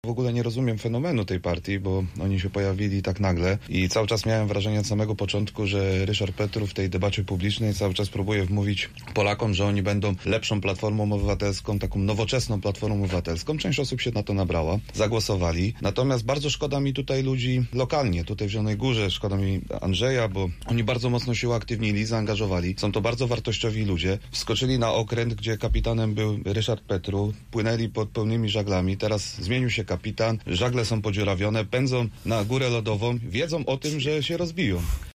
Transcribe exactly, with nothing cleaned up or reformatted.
W ogóle nie rozumiem fenomenu tej partii, bo oni się pojawili tak nagle i cały czas miałem wrażenie od samego początku, że Ryszard Petru w tej debacie publicznej cały czas próbuje wmówić Polakom, że oni będą lepszą Platformą Obywatelską, taką nowoczesną Platformą Obywatelską. Część osób się na to nabrała, zagłosowali. Natomiast bardzo szkoda mi tutaj ludzi lokalnie, tutaj w Zielonej Górze, szkoda mi Andrzeja, bo oni bardzo mocno się uaktywnili, zaangażowali. Są to bardzo wartościowi ludzie. Wskoczyli na okręt, gdzie kapitanem był Ryszard Petru, płynęli pod pełnymi żaglami. Teraz zmienił się kapitan, żagle są podziurawione, pędzą na górę lodową, wiedzą o tym, że się rozbiją.